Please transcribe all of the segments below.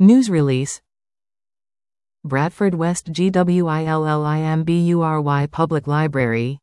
News release. Bradford West GWILLIMBURY Public Library.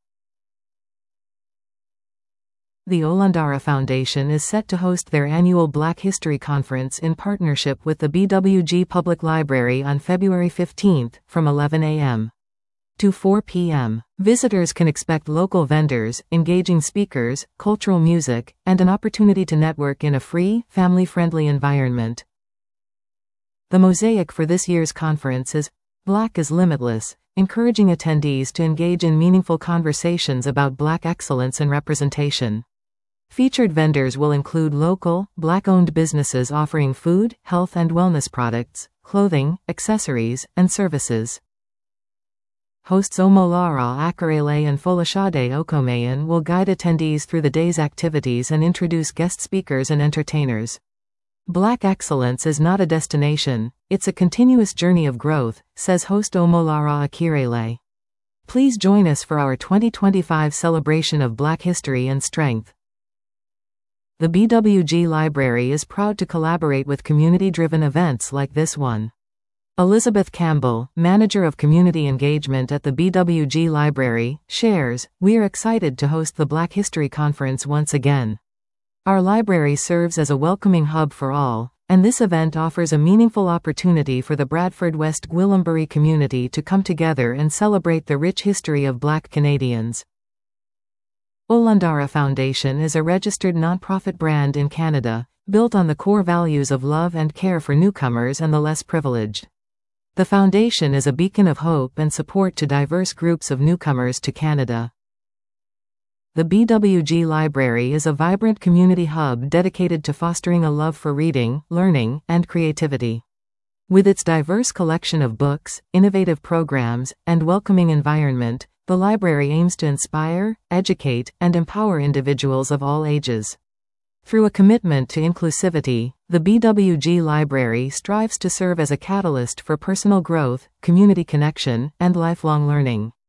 The Olandara Foundation is set to host their annual Black History Conference in partnership with the BWG Public Library on February 15 from 11 a.m. to 4 p.m. Visitors can expect local vendors, engaging speakers, cultural music, and an opportunity to network in a free, family-friendly environment. The mosaic for this year's conference is Black is Limitless, encouraging attendees to engage in meaningful conversations about Black excellence and representation. Featured vendors will include local, Black-owned businesses offering food, health and wellness products, clothing, accessories, and services. Hosts Omolara Akarele and Folashade Okomayan will guide attendees through the day's activities and introduce guest speakers and entertainers. Black excellence is not a destination, it's a continuous journey of growth, says host Omolara Akirele. Please join us for our 2025 celebration of Black history and strength. The BWG Library is proud to collaborate with community-driven events like this one. Elizabeth Campbell, Manager of Community Engagement at the BWG Library, shares, "We are excited to host the Black History Conference once again. Our library serves as a welcoming hub for all, and this event offers a meaningful opportunity for the Bradford West Gwillimbury community to come together and celebrate the rich history of Black Canadians." Olandara Foundation is a registered nonprofit brand in Canada, built on the core values of love and care for newcomers and the less privileged. The foundation is a beacon of hope and support to diverse groups of newcomers to Canada. The BWG Library is a vibrant community hub dedicated to fostering a love for reading, learning, and creativity. With its diverse collection of books, innovative programs, and welcoming environment, the library aims to inspire, educate, and empower individuals of all ages. Through a commitment to inclusivity, the BWG Library strives to serve as a catalyst for personal growth, community connection, and lifelong learning.